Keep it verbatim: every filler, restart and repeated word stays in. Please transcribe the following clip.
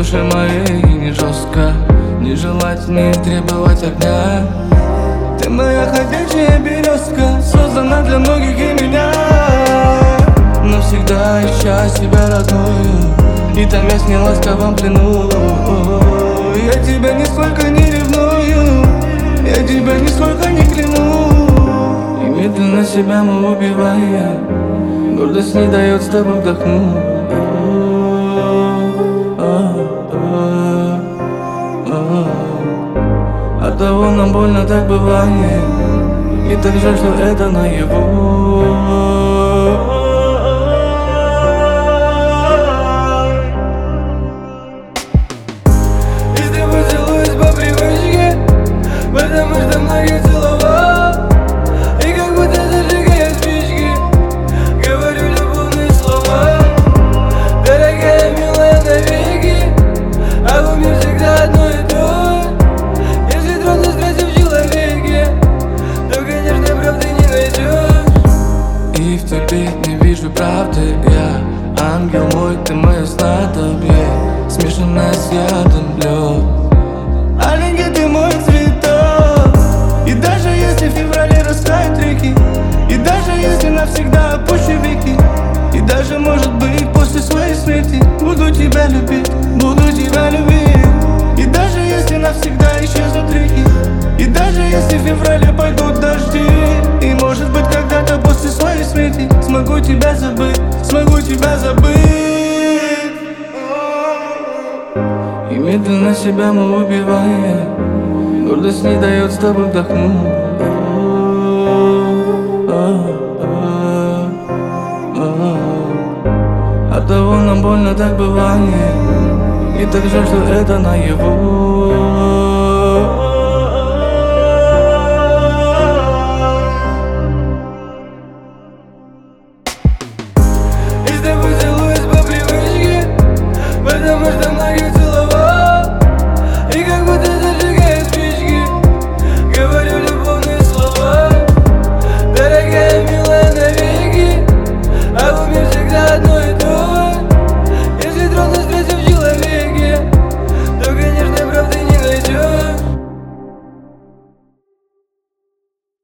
душе моей не жестко не желать, не требовать огня. Ты моя ходячая березка, создана для многих и меня. Навсегда ища себя родную и томясь в неласковом плену. Я тебя нисколько не ревную, я тебя нисколько не кляну. И медленно себя мы убиваем, гордость не дает с тобой вдохнуть. От того нам больно так бывает, и так жаль, что это наяву. И с тобой целуюсь по привычке, потому что многих целовал. И как будто зажигая спички, говорю любовные слова. Дорогая, милая, навеки, а в уме всегда одно и то. Если трудно связи в человеке, то, конечно, правды не найдешь. И в тебе не вижу правды я. Ангел мой, ты мое снадобье, смешанное с ядом лед. Аленький, ты мой цветок. И даже если в феврале растают реки, и даже если навсегда опущу веки, и даже, может быть, после своей смерти буду тебя любить, буду тебя любить. И даже если навсегда исчезнут реки, и даже если в феврале пойдут дожди, и, может быть, когда-то после своей смерти смогу тебя забыть, смогу тебя забыть. И медленно себя мы убиваем, гордость не дает с тобой вдохнуть. От того нам больно так бывает, и так жаль, что это наяву.